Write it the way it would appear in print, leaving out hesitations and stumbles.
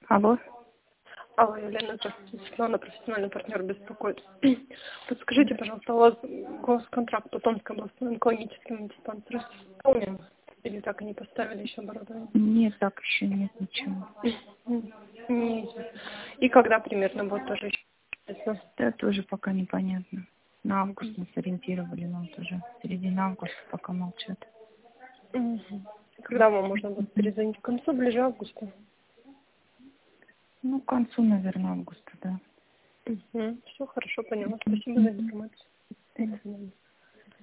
Алло. Алло, Елена, здравствуйте. Светлана, профессиональный партнер, беспокоит. Подскажите, пожалуйста, у вас госконтракт по Томской областной онкологическому диспансеру исполнен? Или так и не поставили еще оборудование? Нет, так еще нет ничего. Нет. И когда примерно будет тоже еще? Да, тоже пока непонятно. На август мы сориентировали, но тоже середина августа пока молчат. Когда вам можно будет перезвонить? К концу, ближе августа? Ну, к концу, наверное, августа, да. Все хорошо, поняла. Спасибо за информацию. До свидания.